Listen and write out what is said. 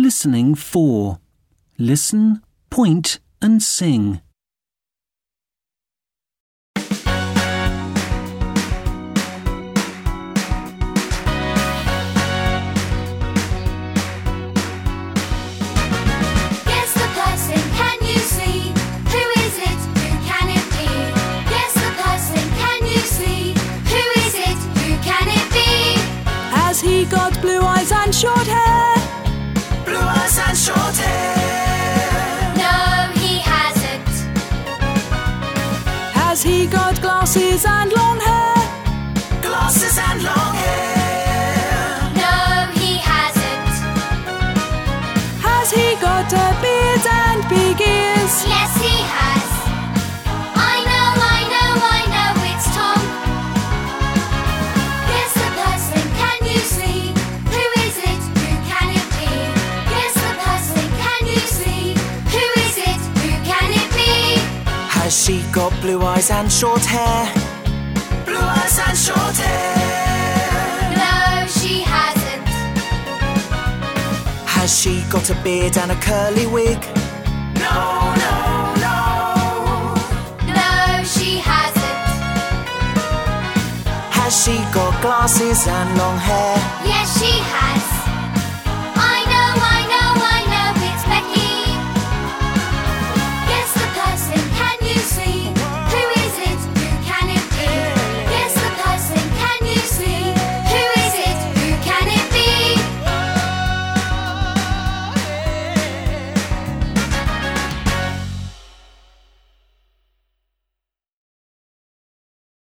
listening for. Listen, point and sing. Guess the person, can you see? Who is it? Who can it be? Guess the person, can you see? Who is it? Who can it be? Has he got blue eyes and short hair? Blue eyes and short hair. No, he hasn't. Has he got glasses and long hair? Glasses and long hair. No, he hasn't. Has he got a beard and big ears? Yes, he has. I know, it's Tom. Guess the person, can you see? Who is it? Who can it be? Guess the person, can you see? Who is it? Who can it be? Has she got blue eyes and short hair? Blue eyes and short hair. No, she hasn't. Has she got a beard and a curly wig? No, no, no. No, she hasn't. Has she got glasses and long hair? Yes, she has.